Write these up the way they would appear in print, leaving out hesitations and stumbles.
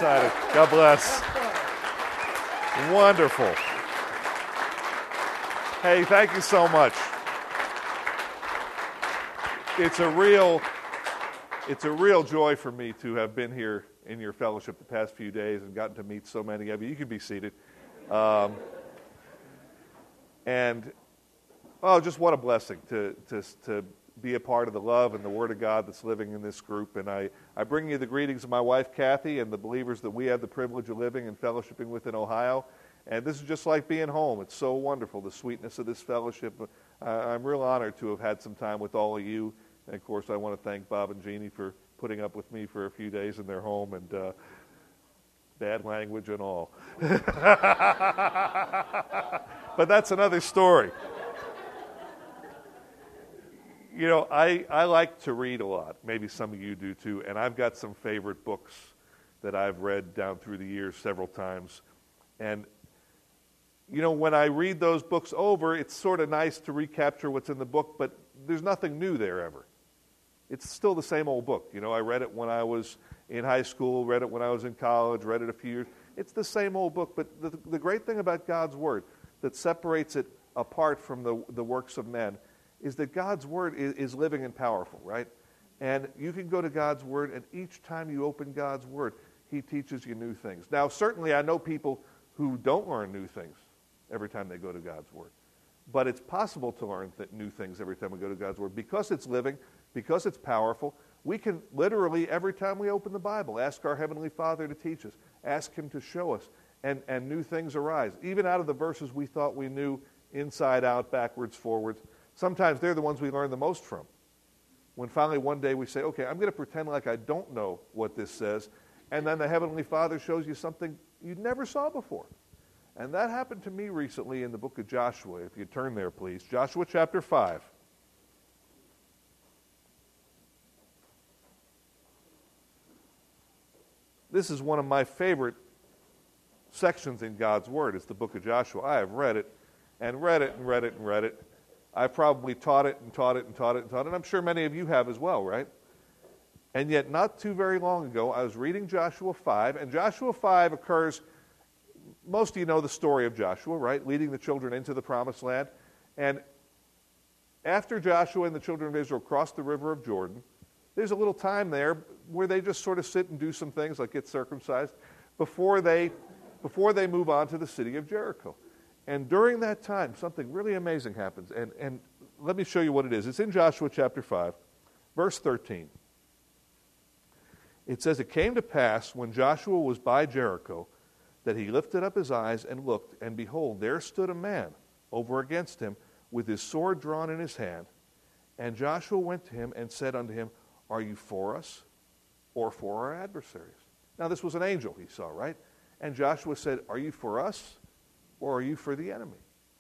excited. God bless. Wonderful. Hey, thank you so much. It's a real joy for me to have been here in your fellowship the past few days and gotten to meet so many of you. You can be seated. Just what a blessing to be a part of the love and the Word of God that's living in this group. And I bring you the greetings of my wife, Kathy, and the believers that we have the privilege of living and fellowshipping with in Ohio. And this is just like being home. It's so wonderful, the sweetness of this fellowship. I'm real honored to have had some time with all of you. And, of course, I want to thank Bob and Jeannie for putting up with me for a few days in their home and bad language and all. But that's another story. You know, I like to read a lot. Maybe some of you do too. And I've got some favorite books that I've read down through the years several times. And, you know, when I read those books over, it's sort of nice to recapture what's in the book, but there's nothing new there ever. It's still the same old book. You know, I read it when I was in high school, read it when I was in college, read it a few years. It's the same old book, but the great thing about God's Word that separates it apart from the works of men is that God's Word is living and powerful, right? And you can go to God's Word, and each time you open God's Word, He teaches you new things. Now, certainly I know people who don't learn new things every time they go to God's Word. But it's possible to learn new things every time we go to God's Word. Because it's living, because it's powerful, we can literally, every time we open the Bible, ask our Heavenly Father to teach us, ask Him to show us, and new things arise. Even out of the verses we thought we knew inside out, backwards, forwards, sometimes they're the ones we learn the most from. When finally one day we say, okay, I'm going to pretend like I don't know what this says, and then the Heavenly Father shows you something you never saw before. And that happened to me recently in the book of Joshua. If you turn there, please. Joshua chapter 5. This is one of my favorite sections in God's Word. It's the book of Joshua. I have read it and read it and read it and read it. I've probably taught it and taught it and taught it and taught it. I'm sure many of you have as well, right? And yet not too very long ago, I was reading Joshua 5, and Joshua 5 occurs... Most of you know the story of Joshua, right? Leading the children into the promised land. And after Joshua and the children of Israel cross the river of Jordan, there's a little time there where they just sort of sit and do some things like get circumcised before they move on to the city of Jericho. And during that time, something really amazing happens. And let me show you what it is. It's in Joshua chapter 5, verse 13. It says, "It came to pass when Joshua was by Jericho that he lifted up his eyes and looked, and behold, there stood a man over against him with his sword drawn in his hand. And Joshua went to him and said unto him, Are you for us or for our adversaries? Now this was an angel he saw, right? And Joshua said, Are you for us or are you for the enemy?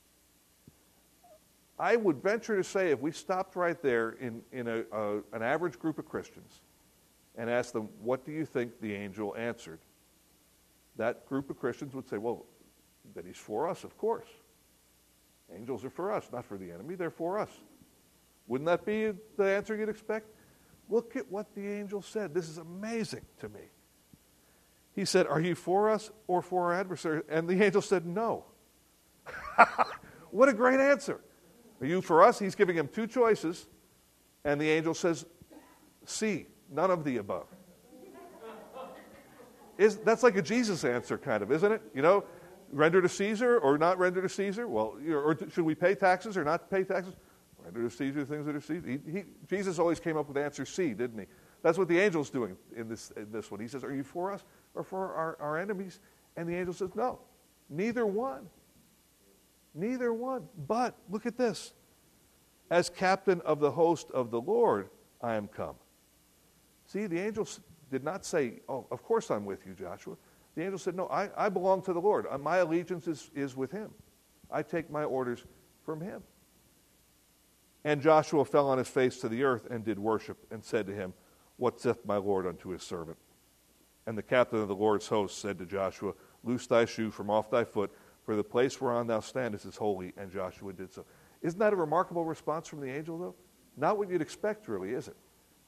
I would venture to say if we stopped right there in an average group of Christians and asked them, what do you think the angel answered? That group of Christians would say, well, that he's for us, of course. Angels are for us, not for the enemy. They're for us. Wouldn't that be the answer you'd expect? Look at what the angel said. This is amazing to me. He said, are you for us or for our adversary? And the angel said, no. What a great answer. Are you for us? He's giving him two choices. And the angel says, C, none of the above. That's like a Jesus answer, kind of, isn't it? You know, render to Caesar or not render to Caesar? Well, or should we pay taxes or not pay taxes? Render to Caesar things that are Caesar. Jesus always came up with answer C, didn't he? That's what the angel's doing in this one. He says, are you for us or for our enemies? And the angel says, no, neither one. Neither one. But, look at this. As captain of the host of the Lord, I am come. See, the angel did not say, oh, of course I'm with you, Joshua. The angel said, no, I belong to the Lord. My allegiance is with him. I take my orders from him. And Joshua fell on his face to the earth and did worship and said to him, what saith my Lord unto his servant? And the captain of the Lord's host said to Joshua, loose thy shoe from off thy foot, for the place whereon thou standest is holy. And Joshua did so. Isn't that a remarkable response from the angel, though? Not what you'd expect, really, is it?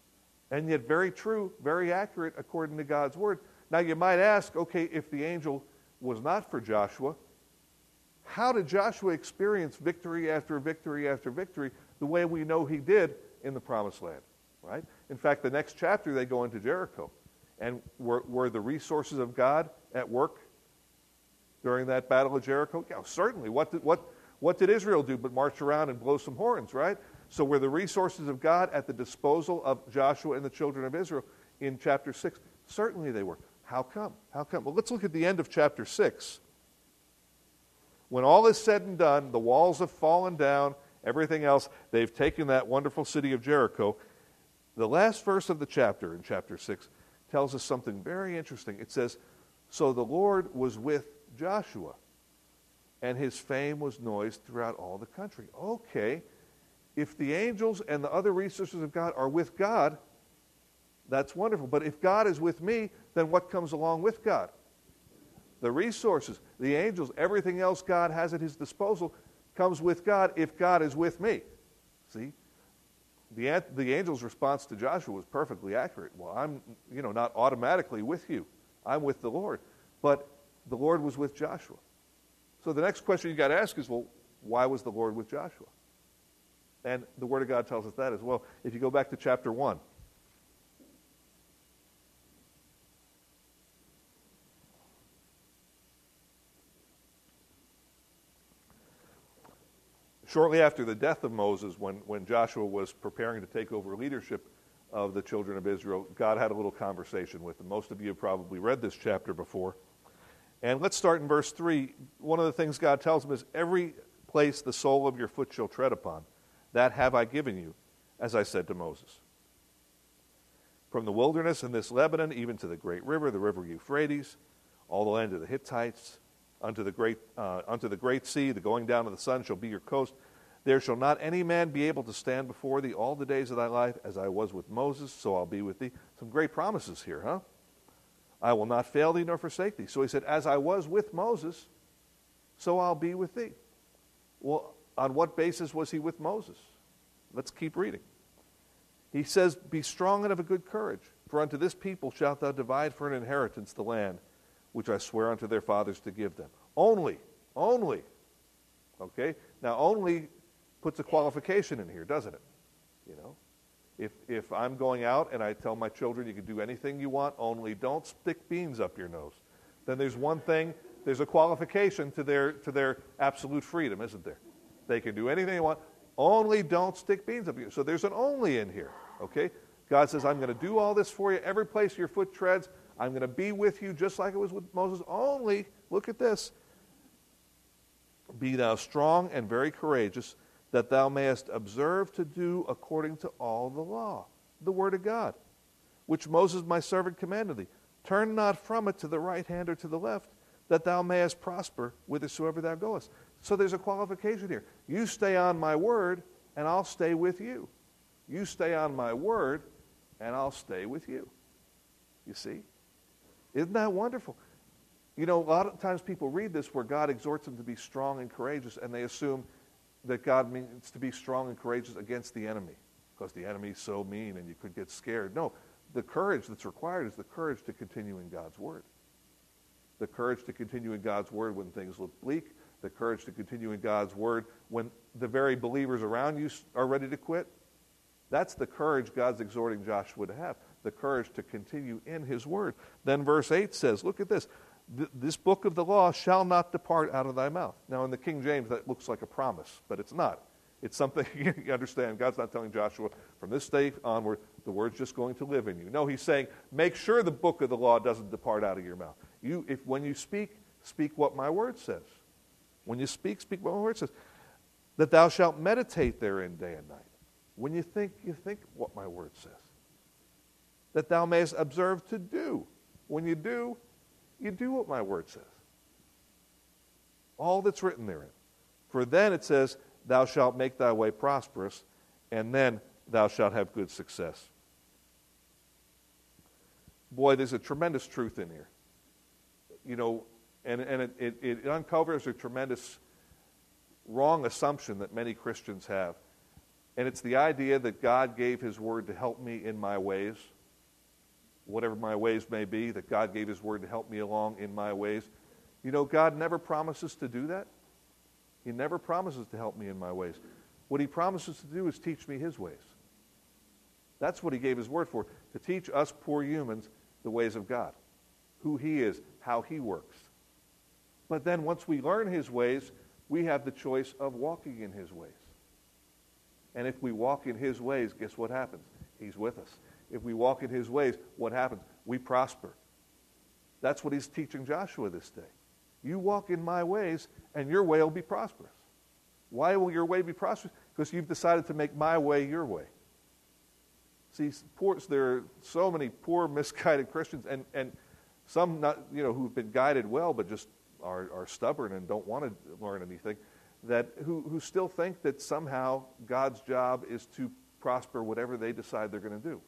and yet very true, very accurate according to God's word. Now you might ask, okay, if the angel was not for Joshua, how did Joshua experience victory after victory after victory the way we know he did in the Promised Land, right? In fact, the next chapter they go into Jericho. And were the resources of God at work during that battle of Jericho? Yeah, certainly. What did Israel do but march around and blow some horns, right? So were the resources of God at the disposal of Joshua and the children of Israel in chapter 6? Certainly they were. How come? How come? Well, let's look at the end of chapter 6. When all is said and done, the walls have fallen down, everything else, they've taken that wonderful city of Jericho. The last verse of the chapter, in chapter 6, tells us something very interesting. It says, "So the Lord was with Joshua, and his fame was noised throughout all the country." Okay, if the angels and the other resources of God are with God, that's wonderful. But if God is with me, then what comes along with God? The resources, the angels, everything else God has at his disposal comes with God if God is with me. See? The angel's response to Joshua was perfectly accurate. Well, I'm, not automatically with you. I'm with the Lord. But the Lord was with Joshua. So the next question you got to ask is, well, why was the Lord with Joshua? And the Word of God tells us that as well. If you go back to chapter 1. Shortly after the death of Moses, when Joshua was preparing to take over leadership of the children of Israel, God had a little conversation with them. Most of you have probably read this chapter before. And let's start in verse 3. One of the things God tells him is, "Every place the sole of your foot shall tread upon, that have I given you, as I said to Moses. From the wilderness in this Lebanon, even to the great river, the river Euphrates, all the land of the Hittites, unto the great sea, the going down of the sun shall be your coast. There shall not any man be able to stand before thee all the days of thy life, as I was with Moses, so I'll be with thee." Some great promises here, huh? "I will not fail thee nor forsake thee." So he said, as I was with Moses, so I'll be with thee. Well, on what basis was he with Moses? Let's keep reading. He says, "Be strong and of a good courage, for unto this people shalt thou divide for an inheritance the land, which I swear unto their fathers to give them." Only. Okay? Now, only puts a qualification in here, doesn't it? If I'm going out and I tell my children, you can do anything you want, only don't stick beans up your nose, then there's one thing, there's a qualification to their absolute freedom, isn't there? They can do anything they want, only don't stick beans up your nose. So there's an only in here, okay? God says, I'm going to do all this for you. Every place your foot treads, I'm going to be with you just like it was with Moses. Only, look at this, "Be thou strong and very courageous, that thou mayest observe to do according to all the law," the word of God, "which Moses my servant commanded thee. Turn not from it to the right hand or to the left, that thou mayest prosper whithersoever thou goest." So there's a qualification here. You stay on my word, and I'll stay with you. You stay on my word, and I'll stay with you. You see? Isn't that wonderful? A lot of times people read this where God exhorts them to be strong and courageous, and they assume that God means to be strong and courageous against the enemy, because the enemy's so mean and you could get scared. No, the courage that's required is the courage to continue in God's word. The courage to continue in God's word when things look bleak, the courage to continue in God's word when the very believers around you are ready to quit. That's the courage God's exhorting Joshua to have, the courage to continue in his word. Then verse 8 says, look at this, "This book of the law shall not depart out of thy mouth." Now in the King James that looks like a promise, but it's not. It's something you understand. God's not telling Joshua, from this day onward, the word's just going to live in you. No, he's saying, make sure the book of the law doesn't depart out of your mouth. When you speak, speak what my word says. When you speak, speak what my word says. "That thou shalt meditate therein day and night." When you think what my word says. "That thou mayest observe to do." When you do what my word says. All that's written therein. "For then," it says, "thou shalt make thy way prosperous, and then thou shalt have good success." Boy, there's a tremendous truth in here. And it uncovers a tremendous wrong assumption that many Christians have. And it's the idea that God gave his word to help me in my ways, whatever my ways may be, that God gave his word to help me along in my ways. You know, God never promises to do that. He never promises to help me in my ways. What he promises to do is teach me his ways. That's what he gave his word for, to teach us poor humans the ways of God, who he is, how he works. But then once we learn his ways, we have the choice of walking in his ways. And if we walk in his ways, guess what happens? He's with us. If we walk in his ways, what happens? We prosper. That's what he's teaching Joshua this day. You walk in my ways, and your way will be prosperous. Why will your way be prosperous? Because you've decided to make my way your way. See, there are so many poor, misguided Christians, and some not, who've been guided well, but just are stubborn and don't want to learn anything, that who still think that somehow God's job is to prosper whatever they decide they're going to do.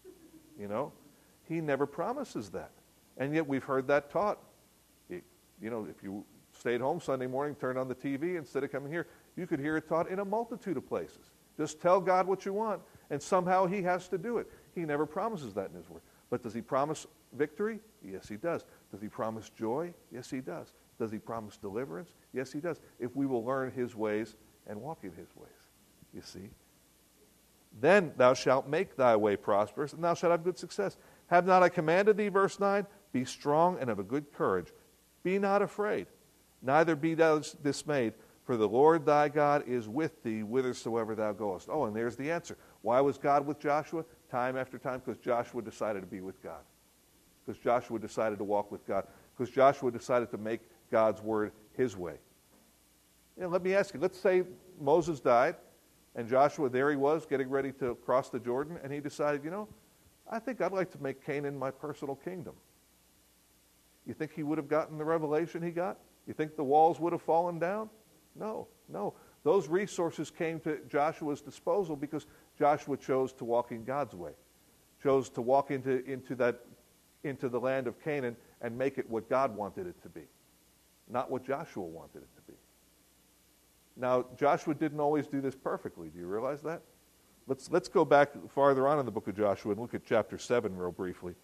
He never promises that. And yet we've heard that taught. If you stayed home Sunday morning, turned on the TV instead of coming here, you could hear it taught in a multitude of places. Just tell God what you want, and somehow he has to do it. He never promises that in his word. But does he promise victory? Yes, he does. Does he promise joy? Yes, he does. Does he promise deliverance? Yes, he does. If we will learn his ways and walk in his ways, you see. Then thou shalt make thy way prosperous, and thou shalt have good success. Have not I commanded thee, verse 9? Be strong and of a good courage. Be not afraid, neither be thou dismayed, for the Lord thy God is with thee whithersoever thou goest. Oh, and there's the answer. Why was God with Joshua? Time after time, because Joshua decided to be with God. Because Joshua decided to walk with God. Because Joshua decided to make God's word his way. Let me ask you, let's say Moses died, and Joshua, there he was, getting ready to cross the Jordan, and he decided, I think I'd like to make Canaan my personal kingdom. You think he would have gotten the revelation he got? You think the walls would have fallen down? No. Those resources came to Joshua's disposal because Joshua chose to walk in God's way, chose to walk into the land of Canaan and make it what God wanted it to be, not what Joshua wanted it to be. Now, Joshua didn't always do this perfectly. Do you realize that? Let's go back farther on in the book of Joshua and look at chapter 7 real briefly.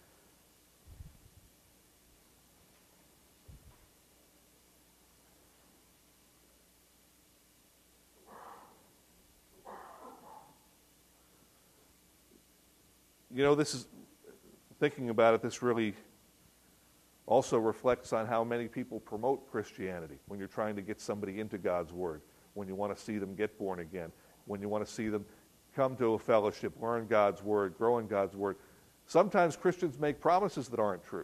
This is, thinking about it, this really also reflects on how many people promote Christianity when you're trying to get somebody into God's Word, when you want to see them get born again, when you want to see them come to a fellowship, learn God's Word, grow in God's Word. Sometimes Christians make promises that aren't true.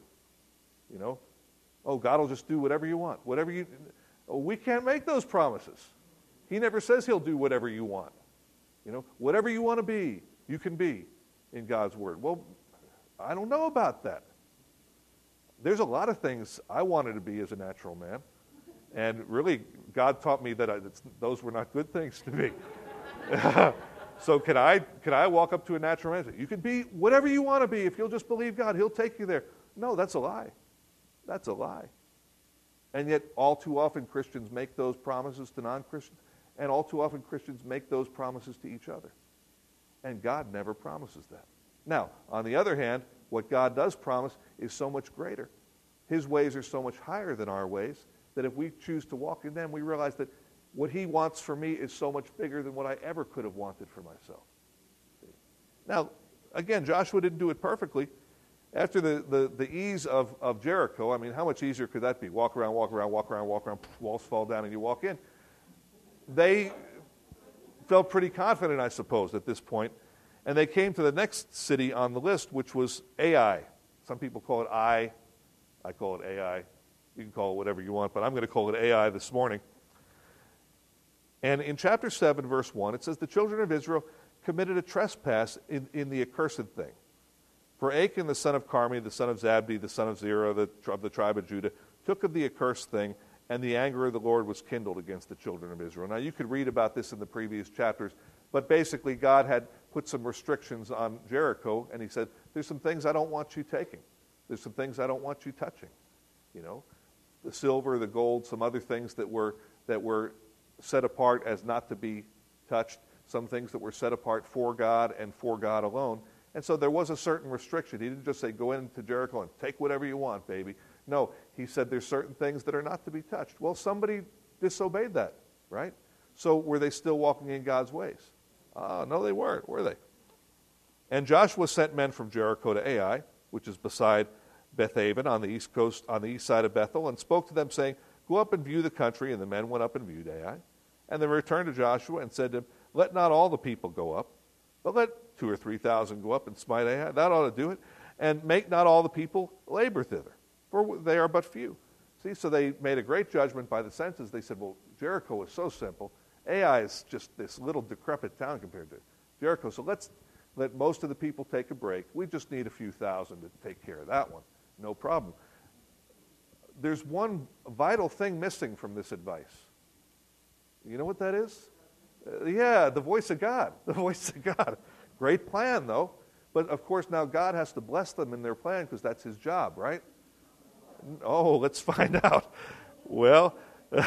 God will just do whatever you want. We can't make those promises. He never says he'll do whatever you want. Whatever you want to be, you can be in God's Word. Well, I don't know about that. There's a lot of things I wanted to be as a natural man, and really, God taught me that those were not good things to be. So can I walk up to a natural man and say, you can be whatever you want to be if you'll just believe God, he'll take you there? No, that's a lie. That's a lie. And yet, all too often, Christians make those promises to non-Christians, and all too often, Christians make those promises to each other. And God never promises that. Now, on the other hand, what God does promise is so much greater. His ways are so much higher than our ways that if we choose to walk in them, we realize that what he wants for me is so much bigger than what I ever could have wanted for myself. Now, again, Joshua didn't do it perfectly. After the ease of Jericho, I mean, how much easier could that be? Walk around, walls fall down, and you walk in. They felt pretty confident, I suppose, at this point. And they came to the next city on the list, which was Ai. Some people call it Ai. I call it Ai. You can call it whatever you want, but I'm going to call it Ai this morning. And in chapter 7, verse 1, it says, the children of Israel committed a trespass in the accursed thing. For Achan, the son of Carmi, the son of Zabdi, the son of Zerah, of the tribe of Judah, took of the accursed thing, and the anger of the Lord was kindled against the children of Israel. Now, you could read about this in the previous chapters, but basically God had put some restrictions on Jericho, and he said, there's some things I don't want you taking. There's some things I don't want you touching. The silver, the gold, some other things that were set apart as not to be touched. some things that were set apart for God and for God alone. And so there was a certain restriction. He didn't just say, go into Jericho and take whatever you want, baby. No, he said there's certain things that are not to be touched. Well, somebody disobeyed that, right? So were they still walking in God's ways? No, they weren't, were they? And Joshua sent men from Jericho to Ai, which is beside Bethaven on the east coast, on the east side of Bethel, and spoke to them, saying, go up and view the country. And the men went up and viewed Ai. And they returned to Joshua and said to him, let not all the people go up, but let 2,000 or 3,000 go up and smite Ai. That ought to do it. And make not all the people labor thither, for they are but few. See, so they made a great judgment by the census. They said, well, Jericho is so simple. Ai is just this little decrepit town compared to Jericho. So let's let most of the people take a break. We just need a few thousand to take care of that one. No problem. There's one vital thing missing from this advice. You know what that is? Yeah, the voice of God. The voice of God. Great plan, though. But, of course, now God has to bless them in their plan because that's his job, right? Oh, let's find out. Well,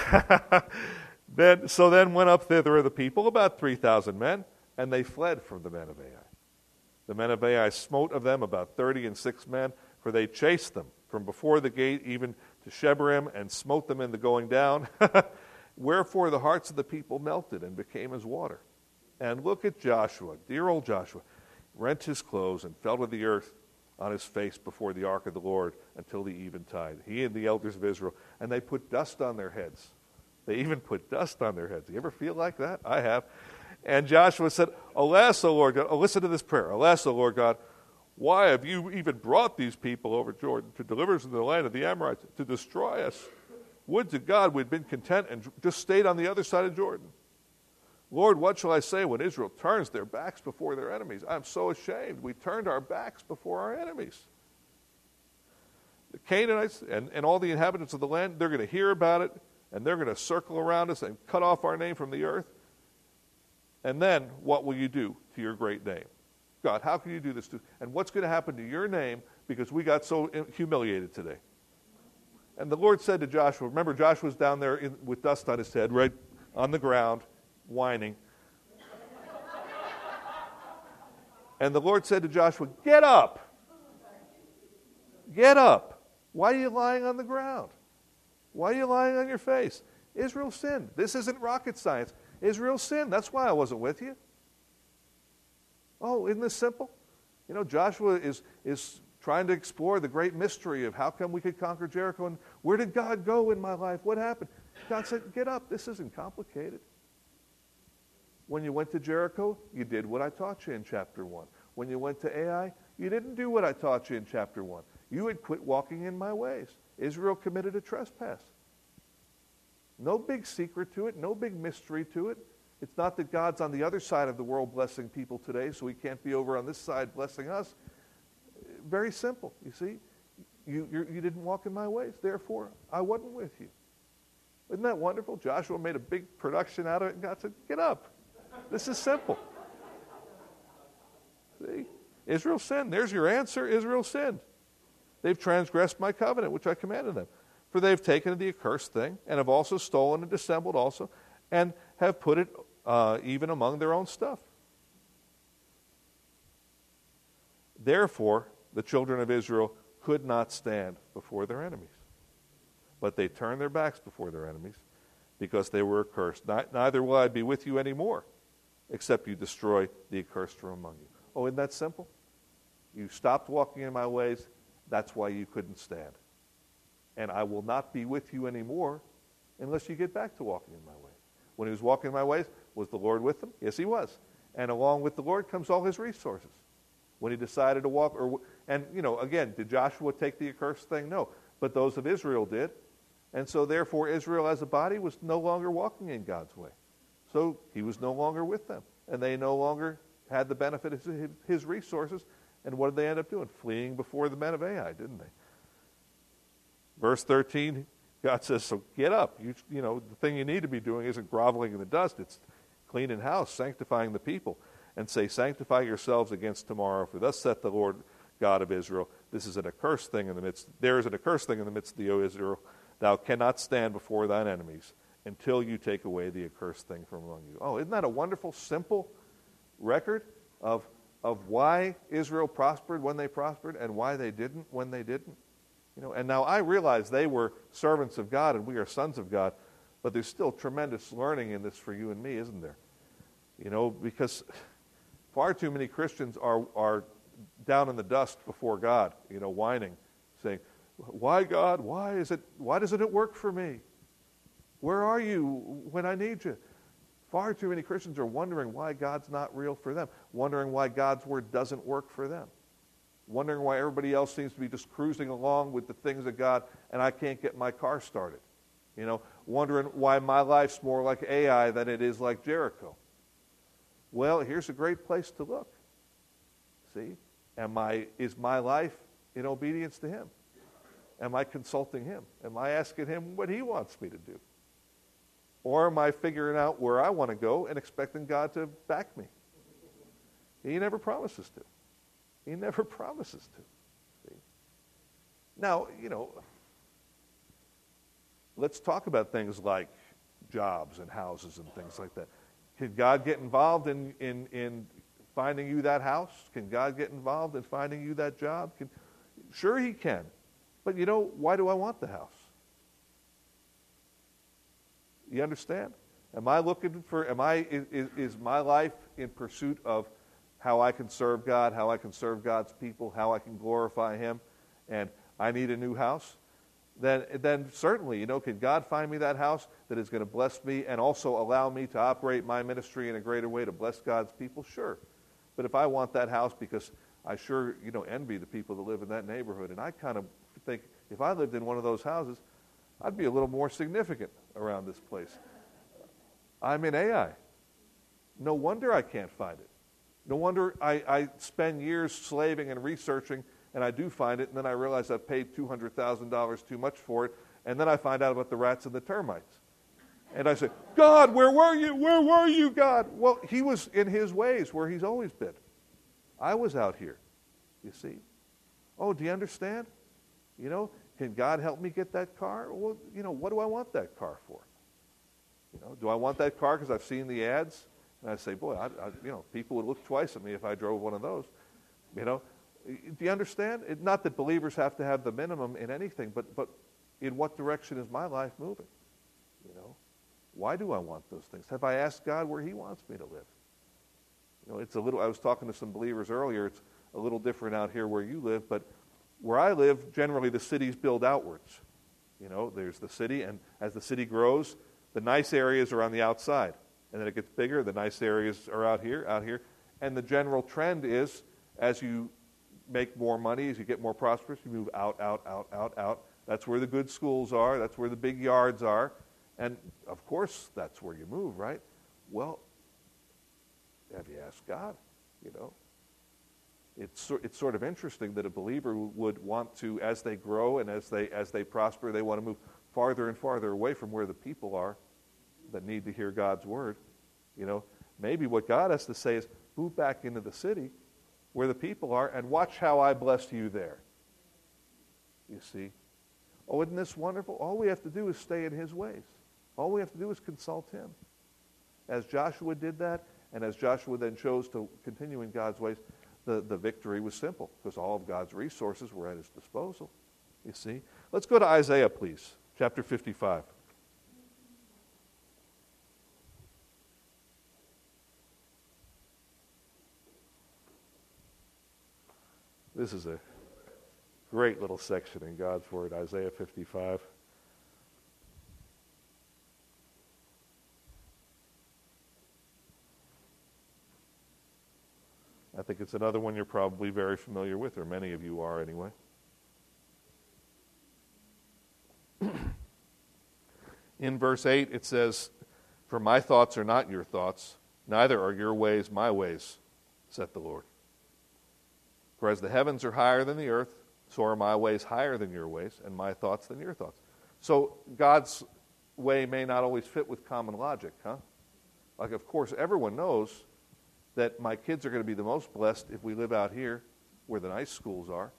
then went up thither the people, about 3,000 men, and they fled from the men of Ai. The men of Ai smote of them about 36 men, for they chased them from before the gate even to Shebarim, and smote them in the going down. Wherefore the hearts of the people melted and became as water. And look at Joshua, dear old Joshua, rent his clothes and fell to the earth on his face before the ark of the Lord until the eventide, he and the elders of Israel. And they put dust on their heads. They even put dust on their heads. You ever feel like that? I have. And Joshua said, alas, O Lord God, listen to this prayer. Alas, O Lord God, why have you even brought these people over Jordan to deliver us into the land of the Amorites, to destroy us? Would to God we'd been content and just stayed on the other side of Jordan. Lord, what shall I say when Israel turns their backs before their enemies? I'm so ashamed. We turned our backs before our enemies. The Canaanites and all the inhabitants of the land, they're going to hear about it, and they're going to circle around us and cut off our name from the earth. And then what will you do to your great name? God, how can you do this to? And what's going to happen to your name because we got so humiliated today? And the Lord said to Joshua, remember Joshua's down there with dust on his head, right on the ground, whining. And the Lord said to Joshua, get up. Get up. Why are you lying on the ground? Why are you lying on your face? Israel sinned. This isn't rocket science. Israel sinned. That's why I wasn't with you. Oh, isn't this simple? You know, Joshua is trying to explore the great mystery of how come we could conquer Jericho, and where did God go in my life? What happened? God said, get up. This isn't complicated. When you went to Jericho, you did what I taught you in chapter 1. When you went to Ai, you didn't do what I taught you in chapter 1. You had quit walking in my ways. Israel committed a trespass. No big secret to it, no big mystery to it. It's not that God's on the other side of the world blessing people today, so he can't be over on this side blessing us. Very simple, you see. You didn't walk in my ways, therefore I wasn't with you. Isn't that wonderful? Joshua made a big production out of it, and God said, get up. This is simple. See? Israel sinned. There's your answer. Israel sinned. They've transgressed my covenant, which I commanded them. For they've taken the accursed thing, and have also stolen and dissembled also, and have put it even among their own stuff. Therefore, the children of Israel could not stand before their enemies. But they turned their backs before their enemies, because they were accursed. Neither will I be with you anymore, except you destroy the accursed from among you. Oh, isn't that simple? You stopped walking in my ways, that's why you couldn't stand. And I will not be with you anymore unless you get back to walking in my ways. When he was walking in my ways, was the Lord with him? Yes, he was. And along with the Lord comes all his resources. When he decided to walk, again, did Joshua take the accursed thing? No. But those of Israel did. And so therefore Israel as a body was no longer walking in God's way. So he was no longer with them. And they no longer had the benefit of his resources. And what did they end up doing? Fleeing before the men of Ai, didn't they? Verse 13, God says, so get up. The thing you need to be doing isn't groveling in the dust. It's cleaning house, sanctifying the people. And say, sanctify yourselves against tomorrow, for thus saith the Lord God of Israel, there is an accursed thing in the midst of thee, O Israel. Thou cannot stand before thine enemies until you take away the accursed thing from among you. Oh, isn't that a wonderful, simple record of why Israel prospered when they prospered and why they didn't when they didn't? And now I realize they were servants of God and we are sons of God, but there's still tremendous learning in this for you and me, isn't there? Because far too many Christians are down in the dust before God, whining, saying, "Why, God? Why doesn't it work for me? Where are you when I need you?" Far too many Christians are wondering why God's not real for them, wondering why God's word doesn't work for them, wondering why everybody else seems to be just cruising along with the things of God and I can't get my car started. Wondering why my life's more like Ai than it is like Jericho. Well, here's a great place to look. See? Is my life in obedience to him? Am I consulting him? Am I asking him what he wants me to do? Or am I figuring out where I want to go and expecting God to back me? He never promises to. He never promises to. See? Now, let's talk about things like jobs and houses and things like that. Can God get involved in finding you that house? Can God get involved in finding you that job? Sure he can. But why do I want the house? You understand? Is my life in pursuit of how I can serve God, how I can serve God's people, how I can glorify him, and I need a new house? Then certainly, can God find me that house that is going to bless me and also allow me to operate my ministry in a greater way to bless God's people? Sure. But if I want that house because I sure, envy the people that live in that neighborhood, and I kind of think if I lived in one of those houses, I'd be a little more significant around this place. I'm in Ai. No wonder I can't find it. No wonder I spend years slaving and researching, and I do find it, and then I realize I've paid $200,000 too much for it, and then I find out about the rats and the termites. And I say, "God, where were you? Where were you, God?" Well, he was in his ways where he's always been. I was out here, you see. Oh, do you understand? Can God help me get that car? Well, what do I want that car for? Do I want that car because I've seen the ads? And I say, boy, people would look twice at me if I drove one of those. Do you understand? Not that believers have to have the minimum in anything, but in what direction is my life moving? Why do I want those things? Have I asked God where he wants me to live? It's a little. I was talking to some believers earlier. It's a little different out here where you live, but where I live, generally the cities build outwards. There's the city, and as the city grows, the nice areas are on the outside. And then it gets bigger, the nice areas are out here. And the general trend is, as you make more money, as you get more prosperous, you move out, out, out, out, out. That's where the good schools are. That's where the big yards are. And, of course, that's where you move, right? Well, have you asked God, It's sort of interesting that a believer would want to, as they grow and as they prosper, they want to move farther and farther away from where the people are that need to hear God's word. Maybe what God has to say is, move back into the city where the people are and watch how I bless you there. You see? Oh, isn't this wonderful? All we have to do is stay in his ways. All we have to do is consult him. As Joshua did that, and as Joshua then chose to continue in God's ways, the victory was simple because all of God's resources were at his disposal. You see? Let's go to Isaiah, please, chapter 55. This is a great little section in God's Word, Isaiah 55. I think it's another one you're probably very familiar with, or many of you are anyway. In verse 8 it says, "For my thoughts are not your thoughts, neither are your ways my ways, saith the Lord. For as the heavens are higher than the earth, so are my ways higher than your ways, and my thoughts than your thoughts." So God's way may not always fit with common logic, huh? Like, of course, everyone knows that my kids are going to be the most blessed if we live out here where the nice schools are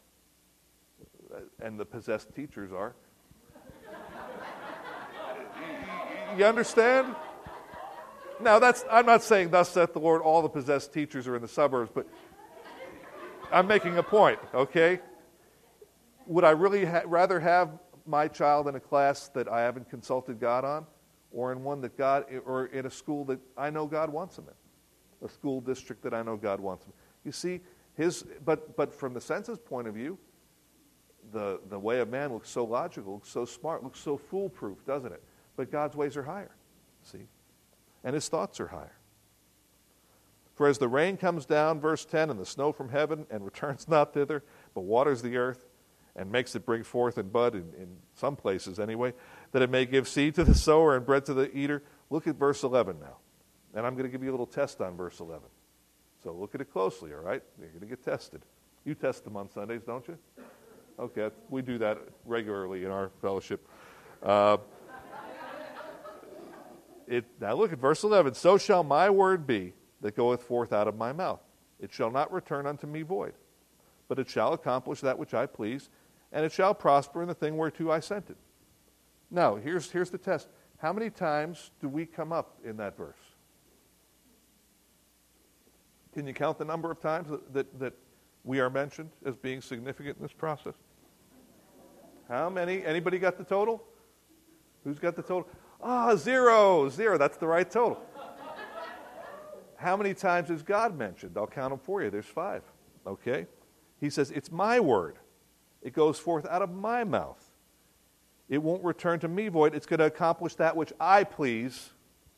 and the possessed teachers are. You understand? Now, I'm not saying, thus saith the Lord, all the possessed teachers are in the suburbs, but I'm making a point, okay? Would I really rather have my child in a class that I haven't consulted God on, or in one that or in a school that I know God wants them in, a school district that I know God wants them? You see, but from the census point of view, the way of man looks so logical, looks so smart, looks so foolproof, doesn't it? But God's ways are higher, see? And his thoughts are higher. For as the rain comes down, verse 10, and the snow from heaven, and returns not thither, but waters the earth, and makes it bring forth and bud, in some places anyway, that it may give seed to the sower and bread to the eater. Look at verse 11 now. And I'm going to give you a little test on verse 11. So look at it closely, all right? You're going to get tested. You test them on Sundays, don't you? Okay, we do that regularly in our fellowship. Now look at verse 11. So shall my word be that goeth forth out of my mouth. It shall not return unto me void, but it shall accomplish that which I please, and it shall prosper in the thing whereto I sent it. Now, here's the test. How many times do we come up in that verse? Can you count the number of times that we are mentioned as being significant in this process? How many? Anybody got the total? Who's got the total? Zero. That's the right total. How many times is God mentioned? I'll count them for you. There's 5. Okay? He says, it's my word. It goes forth out of my mouth. It won't return to me void. It's going to accomplish that which I please,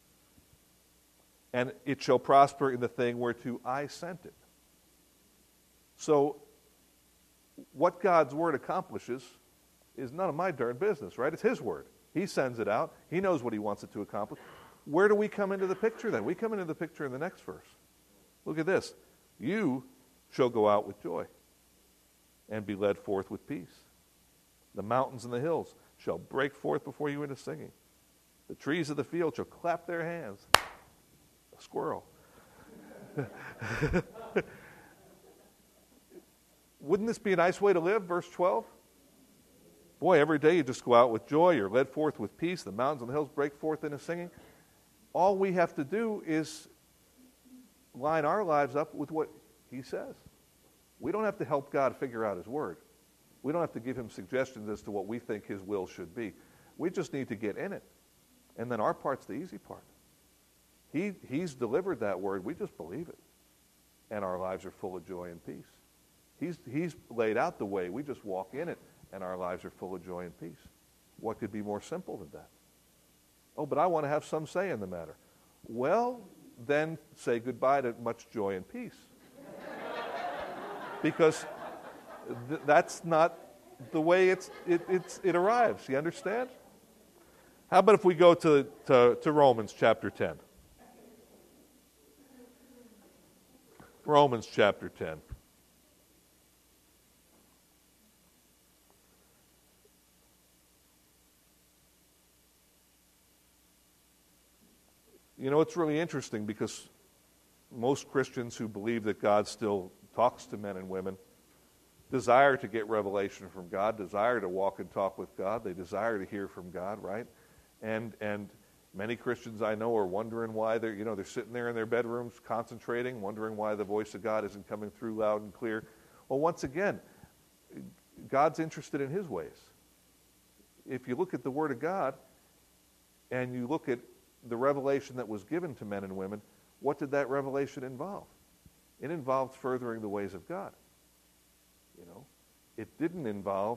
and it shall prosper in the thing whereto I sent it. So, what God's word accomplishes is none of my darn business, right? It's his word. He sends it out. He knows what he wants it to accomplish. Where do we come into the picture then? We come into the picture in the next verse. Look at this. You shall go out with joy and be led forth with peace. The mountains and the hills shall break forth before you into singing. The trees of the field shall clap their hands. A squirrel. Wouldn't this be a nice way to live? Verse 12. Boy, every day you just go out with joy. You're led forth with peace. The mountains and the hills break forth into singing. All we have to do is line our lives up with what he says. We don't have to help God figure out his word. We don't have to give him suggestions as to what we think his will should be. We just need to get in it. And then our part's the easy part. He's delivered that word. We just believe it. And our lives are full of joy and peace. He's laid out the way. We just walk in it, and our lives are full of joy and peace. What could be more simple than that? Oh, but I want to have some say in the matter. Well, then say goodbye to much joy and peace. Because that's not the way it arrives. You understand? How about if we go to Romans chapter 10? Romans chapter 10. You know, it's really interesting because most Christians who believe that God still talks to men and women desire to get revelation from God, desire to walk and talk with God. They desire to hear from God, right? And many Christians I know are wondering why they're sitting there in their bedrooms concentrating, wondering why the voice of God isn't coming through loud and clear. Well, once again, God's interested in his ways. If you look at the Word of God and you look at the revelation that was given to men and women, what did that revelation involve? It involved furthering the ways of God. You know, it didn't involve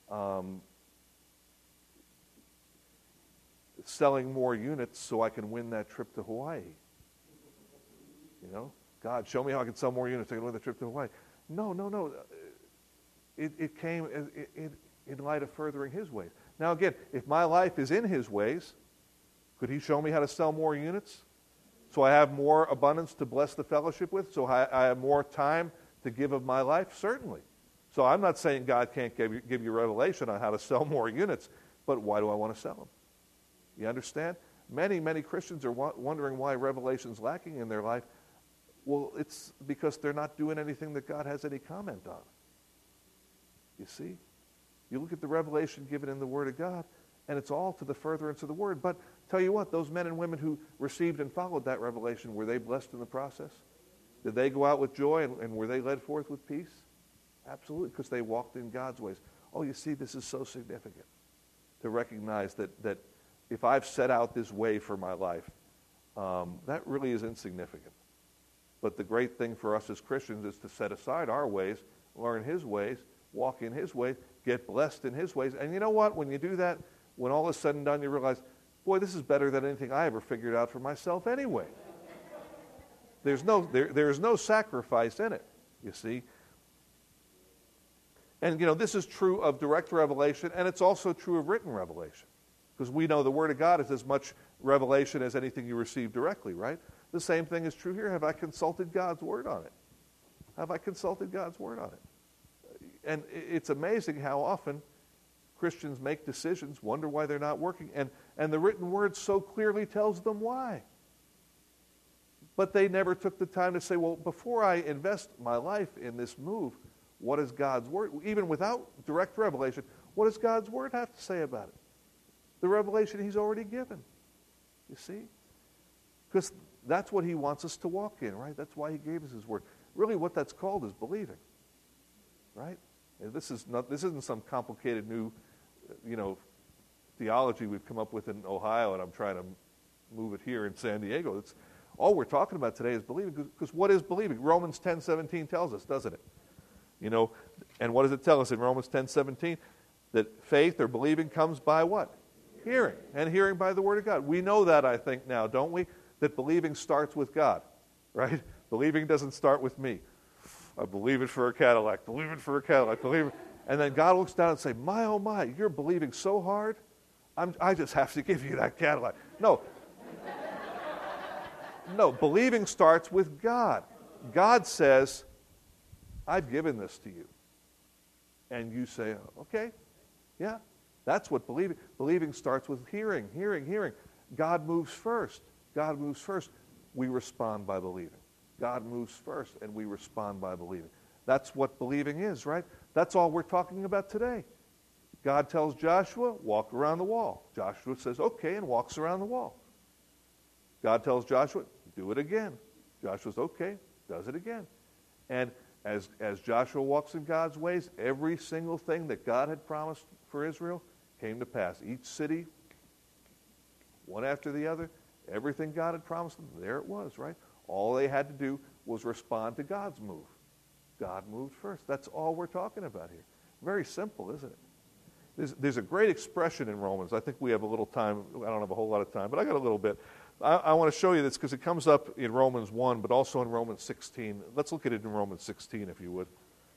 selling more units so I can win that trip to Hawaii. You know, God, show me how I can sell more units so I can win the trip to Hawaii. No. It came in light of furthering his ways. Now again, if my life is in his ways, could he show me how to sell more units so I have more abundance to bless the fellowship with, so I have more time to give of my life? Certainly. So I'm not saying God can't give you revelation on how to sell more units, but why do I want to sell them? You understand? Many Christians are wondering why revelation's lacking in their life. Well, it's because they're not doing anything that God has any comment on. You see? You look at the revelation given in the Word of God, And it's all to the furtherance of the Word. But tell you what, those men and women who received and followed that revelation, were they blessed in the process? Did they go out with joy and were they led forth with peace? Absolutely, because they walked in God's ways. Oh, you see, this is so significant to recognize that if I've set out this way for my life, that really is insignificant. But the great thing for us as Christians is to set aside our ways, learn His ways, walk in His ways, get blessed in His ways. And you know what? When you do that, when all is said and done, you realize, boy, this is better than anything I ever figured out for myself anyway. There's no sacrifice in it, you see. And, this is true of direct revelation, and it's also true of written revelation. Because we know the Word of God is as much revelation as anything you receive directly, right? The same thing is true here. Have I consulted God's Word on it? Have I consulted God's Word on it? And it's amazing how often Christians make decisions, wonder why they're not working, and the written Word so clearly tells them why. But they never took the time to say, well, before I invest my life in this move, what is God's Word? Even without direct revelation, what does God's Word have to say about it? The revelation He's already given. You see? Because that's what He wants us to walk in, right? That's why He gave us His Word. Really what that's called is believing. Right? And this isn't some complicated new, theology we've come up with in Ohio, and I'm trying to move it here in San Diego. All we're talking about today is believing, because what is believing? Romans 10:17 tells us, doesn't it? And what does it tell us in Romans 10:17? That faith or believing comes by what? Hearing. And hearing by the Word of God. We know that, I think, now, don't we? That believing starts with God, right? Believing doesn't start with me. I believe it for a Cadillac, believe it for a Cadillac, believe it. And then God looks down and says, my, oh my, you're believing so hard, I just have to give you that Cadillac. No, believing starts with God. God says, I've given this to you. And you say, okay, yeah, that's what believing starts with hearing. God moves first. We respond by believing. God moves first, and we respond by believing. That's what believing is, right? That's all we're talking about today. God tells Joshua, walk around the wall. Joshua says, okay, and walks around the wall. God tells Joshua, do it again. Joshua says, okay, does it again. And as Joshua walks in God's ways, every single thing that God had promised for Israel came to pass. Each city, one after the other, everything God had promised them, there it was, right? All they had to do was respond to God's move. God moved first. That's all we're talking about here. Very simple, isn't it? There's a great expression in Romans. I think we have a little time. I don't have a whole lot of time, but I got a little bit. I want to show you this because it comes up in Romans 1, but also in Romans 16. Let's look at it in Romans 16, if you would.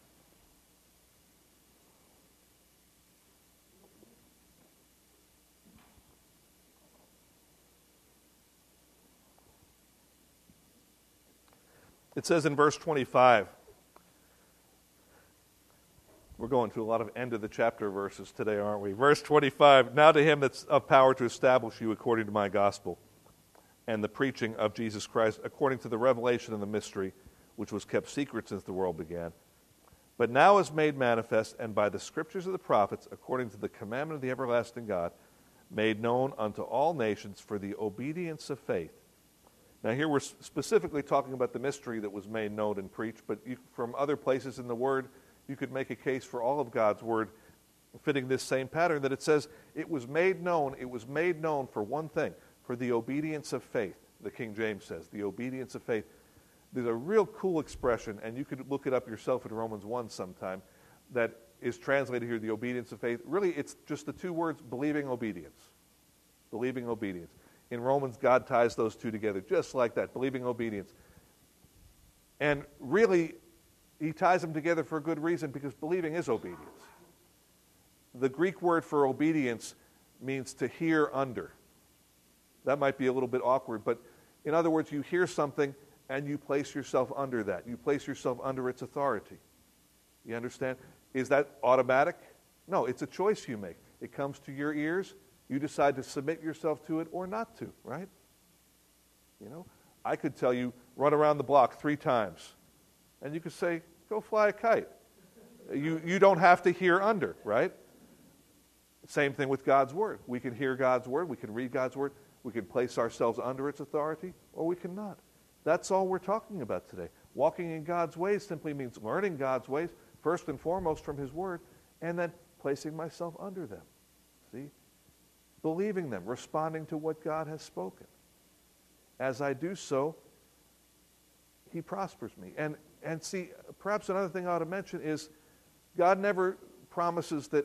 It says in verse 25, we're going to a lot of end of the chapter verses today, aren't we? Verse 25, now to Him that's of power to establish you according to my gospel and the preaching of Jesus Christ, according to the revelation of the mystery, which was kept secret since the world began, but now is made manifest, and by the scriptures of the prophets, according to the commandment of the everlasting God, made known unto all nations for the obedience of faith. Now here we're specifically talking about the mystery that was made known and preached, but from other places in the Word, you could make a case for all of God's Word fitting this same pattern, that it says it was made known for one thing, for the obedience of faith, the King James says, the obedience of faith. There's a real cool expression, and you could look it up yourself in Romans 1 sometime, that is translated here, the obedience of faith. Really, it's just the two words, believing obedience. Believing obedience. In Romans, God ties those two together just like that, believing obedience. And really, He ties them together for a good reason, because believing is obedience. The Greek word for obedience means to hear under. That might be a little bit awkward, but in other words, you hear something and you place yourself under that. You place yourself under its authority. You understand? Is that automatic? No, it's a choice you make. It comes to your ears. You decide to submit yourself to it or not to, right? I could tell you, run around the block 3 times. And you could say, go fly a kite. You don't have to hear under, right? Same thing with God's Word. We can hear God's Word, we can read God's Word, we can place ourselves under its authority, or we cannot. That's all we're talking about today. Walking in God's ways simply means learning God's ways, first and foremost from His Word, and then placing myself under them. See? Believing them, responding to what God has spoken. As I do so, He prospers me. And see, perhaps another thing I ought to mention is God never promises that.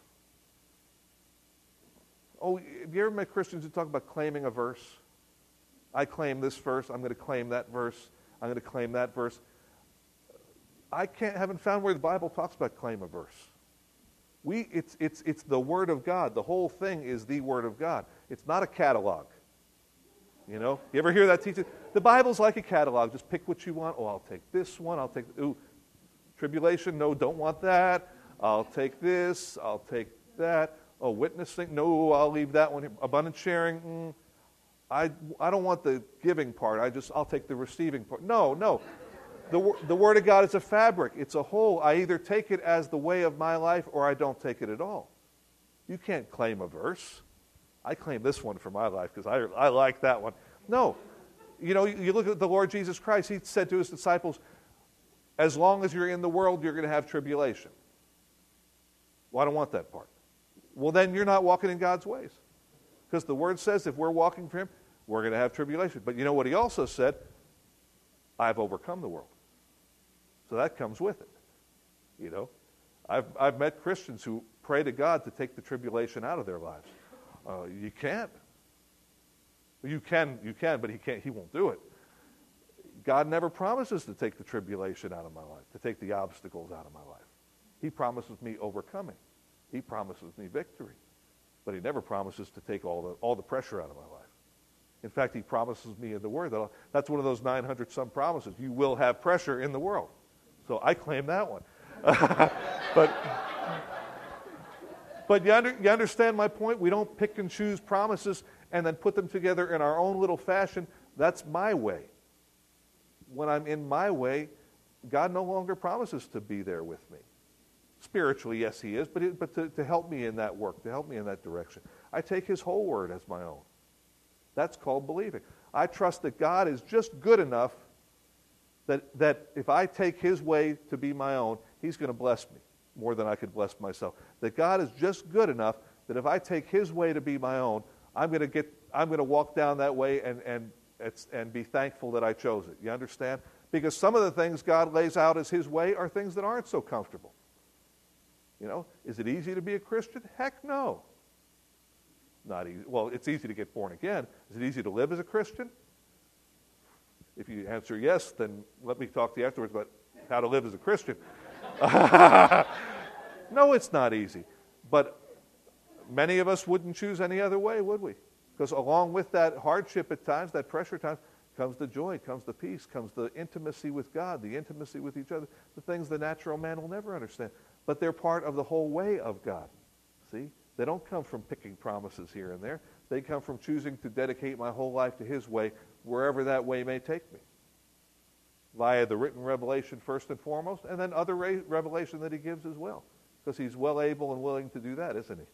Oh, have you ever met Christians who talk about claiming a verse? I claim this verse, I'm going to claim that verse, I'm going to claim that verse. I haven't found where the Bible talks about claim a verse. It's the Word of God. The whole thing is the Word of God. It's not a catalog. You ever hear that teaching? The Bible's like a catalog. Just pick what you want. Oh, I'll take this one. I'll take, tribulation. No, don't want that. I'll take this. I'll take that. Oh, witnessing. No, I'll leave that one. Abundant sharing. I don't want the giving part. I'll take the receiving part. No. The Word of God is a fabric. It's a whole. I either take it as the way of my life or I don't take it at all. You can't claim a verse. I claim this one for my life because I like that one. No. You look at the Lord Jesus Christ. He said to His disciples, as long as you're in the world, you're going to have tribulation. Well, I don't want that part. Well, then you're not walking in God's ways. Because the Word says if we're walking for Him, we're going to have tribulation. But you know what He also said? I've overcome the world. So that comes with it. I've met Christians who pray to God to take the tribulation out of their lives. You can't. You can, but He won't do it. God never promises to take the tribulation out of my life, to take the obstacles out of my life. He promises me overcoming. He promises me victory. But He never promises to take all the pressure out of my life. In fact, He promises me in the Word that's one of those 900-some promises. You will have pressure in the world. So I claim that one. But you understand my point? We don't pick and choose promises and then put them together in our own little fashion. That's my way. When I'm in my way, God no longer promises to be there with me. Spiritually, yes, He is, but to help me in that work, to help me in that direction. I take His whole Word as my own. That's called believing. I trust that God is just good enough that if I take His way to be my own, He's going to bless me more than I could bless myself. That God is just good enough that if I take His way to be my own, I'm going to walk down that way and be thankful that I chose it. You understand? Because some of the things God lays out as His way are things that aren't so comfortable. Is it easy to be a Christian? Heck no. Not easy. Well, it's easy to get born again. Is it easy to live as a Christian? If you answer yes, then let me talk to you afterwards about how to live as a Christian. No, it's not easy. But many of us wouldn't choose any other way, would we? Because along with that hardship at times, that pressure at times, comes the joy, comes the peace, comes the intimacy with God, the intimacy with each other, the things the natural man will never understand. But they're part of the whole way of God. See? They don't come from picking promises here and there. They come from choosing to dedicate my whole life to His way, wherever that way may take me. Via the written revelation first and foremost, and then other revelation that He gives as well. Because He's well able and willing to do that, isn't He?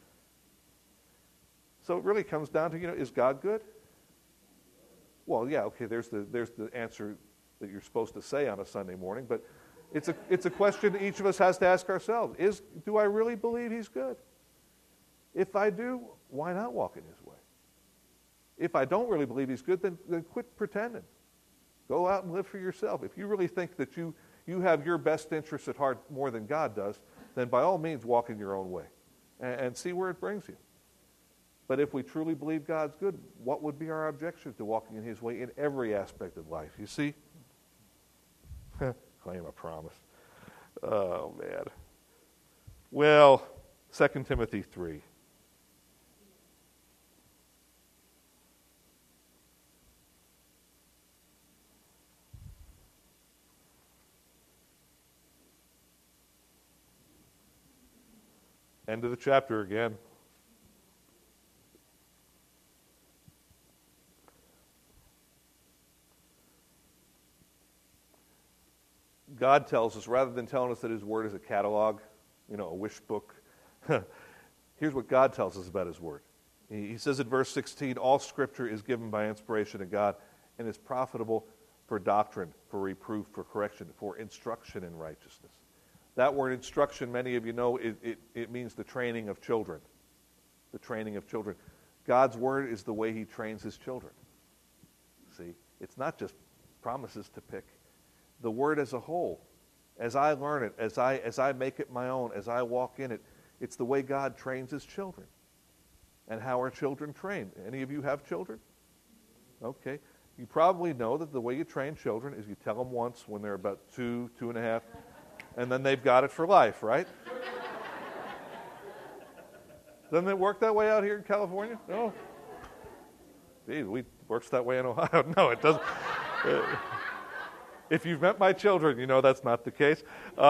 So it really comes down to, is God good? Well, yeah, okay, there's the answer that you're supposed to say on a Sunday morning, but it's a question each of us has to ask ourselves. Do I really believe He's good? If I do, why not walk in His way? If I don't really believe He's good, then quit pretending. Go out and live for yourself. If you really think that you have your best interests at heart more than God does, then by all means walk in your own way and see where it brings you. But if we truly believe God's good, what would be our objection to walking in His way in every aspect of life? You see? Claim a promise. Oh, man. Well, 2 Timothy 3. End of the chapter again. God tells us, rather than telling us that His Word is a catalog, a wish book, Here's what God tells us about his word. He says in verse 16, all Scripture is given by inspiration of God and is profitable for doctrine, for reproof, for correction, for instruction in righteousness. That word instruction, many of you know, it means the training of children. The training of children. God's word is the way he trains his children. See, it's not just promises to pick. The word as a whole, as I learn it, as I make it my own, as I walk in it, it's the way God trains his children. And how are children trained? Any of you have children? Okay. You probably know that the way you train children is you tell them once when they're about 2, 2.5, and then they've got it for life, right? Doesn't it work that way out here in California? No. Gee, it works that way in Ohio. No, it doesn't. If you've met my children, you know that's not the case.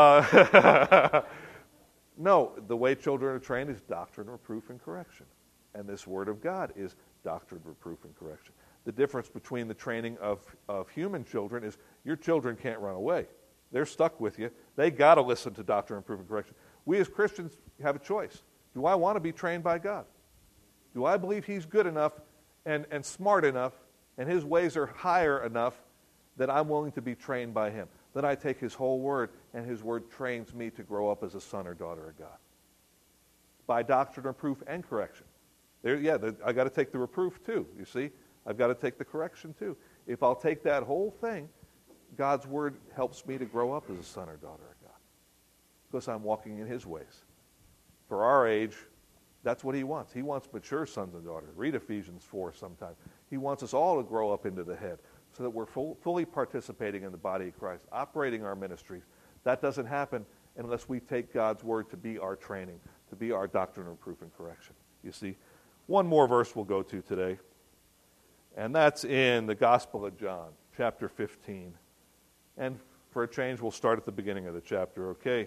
No, the way children are trained is doctrine, reproof, and correction. And this Word of God is doctrine, reproof, and correction. The difference between the training of human children is your children can't run away. They're stuck with you. They got to listen to doctrine, reproof, and correction. We as Christians have a choice. Do I want to be trained by God? Do I believe he's good enough and smart enough and his ways are higher enough that I'm willing to be trained by him? Then I take his whole word, and his word trains me to grow up as a son or daughter of God. By doctrine, reproof, and correction. I got to take the reproof too, you see. I've got to take the correction too. If I'll take that whole thing, God's word helps me to grow up as a son or daughter of God. Because I'm walking in his ways. For our age, that's what he wants. He wants mature sons and daughters. Read Ephesians 4 sometime. He wants us all to grow up into the head so that we're fully participating in the body of Christ, operating our ministries. That doesn't happen unless we take God's word to be our training, to be our doctrine, reproof, and correction. You see, one more verse we'll go to today, and that's in the Gospel of John, chapter 15. And for a change, we'll start at the beginning of the chapter, okay?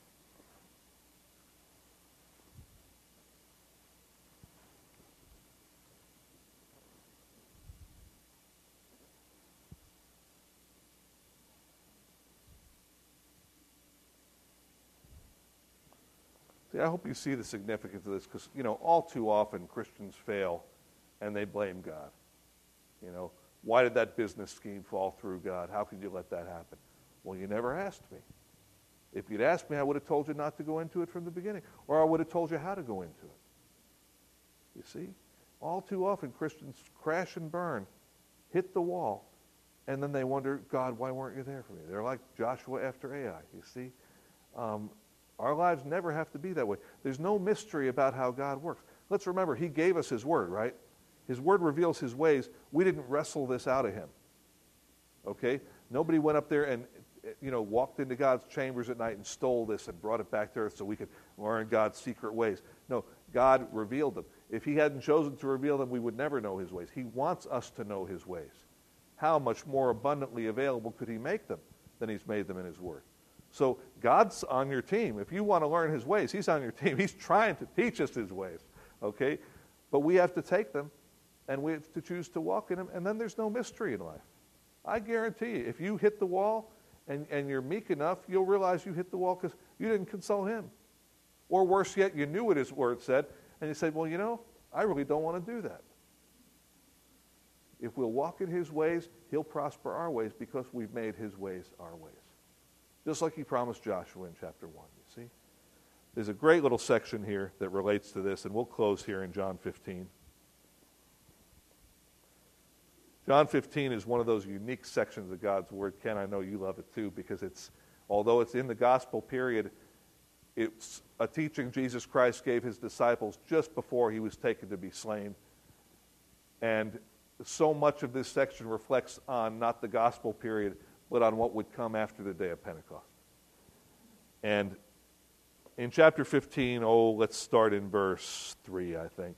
See, I hope you see the significance of this because, all too often Christians fail and they blame God. Why did that business scheme fall through, God? How could you let that happen? Well, you never asked me. If you'd asked me, I would have told you not to go into it from the beginning, or I would have told you how to go into it. You see? All too often Christians crash and burn, hit the wall, and then they wonder, God, why weren't you there for me? They're like Joshua after Ai, you see? Our lives never have to be that way. There's no mystery about how God works. Let's remember, he gave us his word, right? His word reveals his ways. We didn't wrestle this out of him. Okay? Nobody went up there and, walked into God's chambers at night and stole this and brought it back to earth so we could learn God's secret ways. No, God revealed them. If he hadn't chosen to reveal them, we would never know his ways. He wants us to know his ways. How much more abundantly available could he make them than he's made them in his word? So God's on your team. If you want to learn his ways, he's on your team. He's trying to teach us his ways. Okay? But we have to take them, and we have to choose to walk in them, and then there's no mystery in life. I guarantee you, if you hit the wall and you're meek enough, you'll realize you hit the wall because you didn't consult him. Or worse yet, you knew what his word said, and you said, well, I really don't want to do that. If we'll walk in his ways, he'll prosper our ways because we've made his ways our ways. Just like he promised Joshua in chapter 1, you see? There's a great little section here that relates to this, and we'll close here in John 15. John 15 is one of those unique sections of God's Word. Ken, I know you love it too, because although it's in the gospel period, it's a teaching Jesus Christ gave his disciples just before he was taken to be slain. And so much of this section reflects on not the gospel period, but on what would come after the day of Pentecost. And in chapter 15, let's start in verse 3, I think.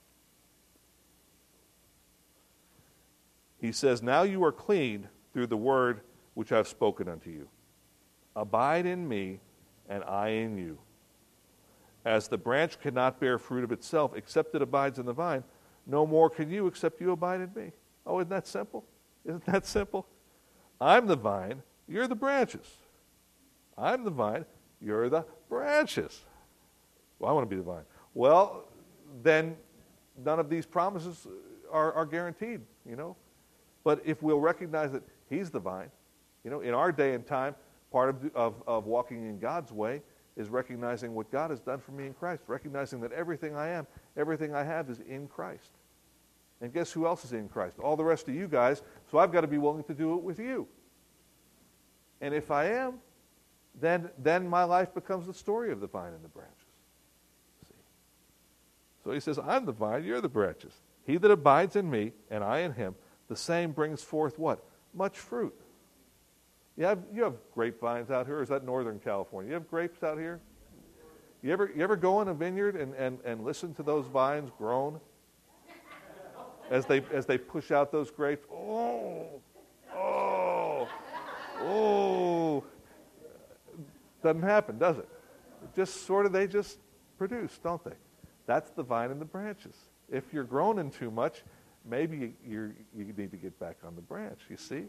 He says, now you are clean through the word which I have spoken unto you. Abide in me, and I in you. As the branch cannot bear fruit of itself except it abides in the vine, no more can you except you abide in me. Oh, isn't that simple? Isn't that simple? I'm the vine, you're the branches. I'm the vine, you're the branches. Well, I want to be the vine. well, then none of these promises are guaranteed, But if we'll recognize that he's the vine, in our day and time, part of walking in God's way is recognizing what God has done for me in Christ, recognizing that everything I am, everything I have is in Christ. And guess who else is in Christ? All the rest of you guys, so I've got to be willing to do it with you. And if I am, then my life becomes the story of the vine and the branches. See? So he says, I'm the vine, you're the branches. He that abides in me, and I in him, the same brings forth what? Much fruit. You have grapevines out here, or is that Northern California? You have grapes out here? You ever go in a vineyard and listen to those vines groan? As they push out those grapes? Oh. Doesn't happen, does it? They just produce, don't they? That's the vine and the branches. If you're groaning too much, maybe you need to get back on the branch, you see?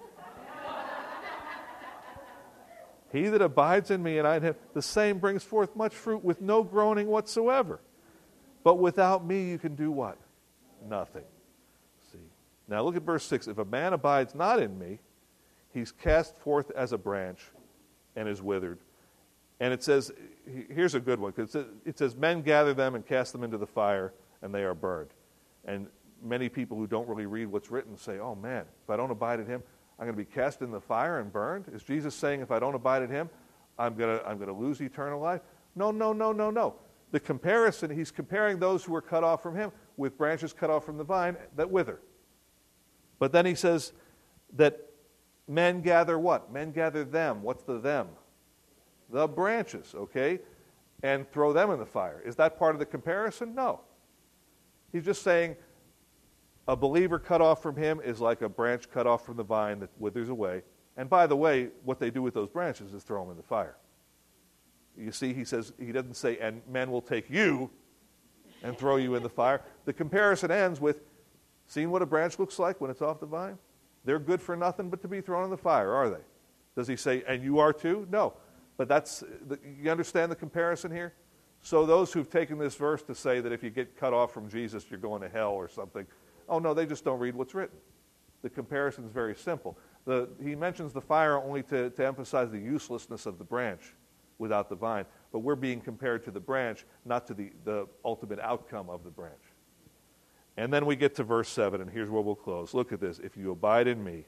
He that abides in me and I in him, the same brings forth much fruit with no groaning whatsoever. But without me you can do what? Nothing. See. Now look at verse 6. If a man abides not in me, he's cast forth as a branch and is withered. And it says, here's a good one, because it says, men gather them and cast them into the fire, and they are burned. And many people who don't really read what's written say, oh man, if I don't abide in him, I'm going to be cast in the fire and burned? Is Jesus saying if I don't abide in him, I'm going to lose eternal life? No. The comparison, he's comparing those who are cut off from him with branches cut off from the vine that wither. But then he says that men gather what? Men gather them. What's the them? The branches, okay? And throw them in the fire. Is that part of the comparison? No. He's just saying a believer cut off from him is like a branch cut off from the vine that withers away. And by the way, what they do with those branches is throw them in the fire. You see, he doesn't say, and men will take you and throw you in the fire. The comparison ends with, seeing what a branch looks like when it's off the vine? They're good for nothing but to be thrown in the fire, are they? Does he say, and you are too? No. But you understand the comparison here? So those who've taken this verse to say that if you get cut off from Jesus, you're going to hell or something, oh no, they just don't read what's written. The comparison is very simple. He mentions the fire only to emphasize the uselessness of the branch without the vine. But we're being compared to the branch, not to the ultimate outcome of the branch. And then we get to verse 7, and here's where we'll close. Look at this. If you abide in me,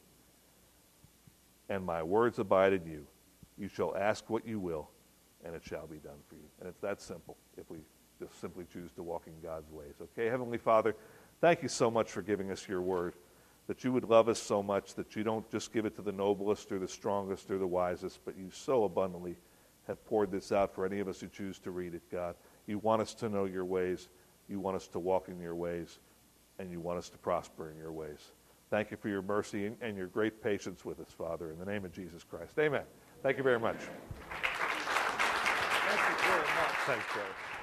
and my words abide in you, you shall ask what you will, and it shall be done for you. And it's that simple if we just simply choose to walk in God's ways. Okay, Heavenly Father, thank you so much for giving us your word, that you would love us so much that you don't just give it to the noblest or the strongest or the wisest, but you so abundantly have poured this out for any of us who choose to read it, God. You want us to know your ways. You want us to walk in your ways, and you want us to prosper in your ways. Thank you for your mercy and your great patience with us, Father, in the name of Jesus Christ. Amen. Thank you very much. Thank you very much. Thanks, Brother.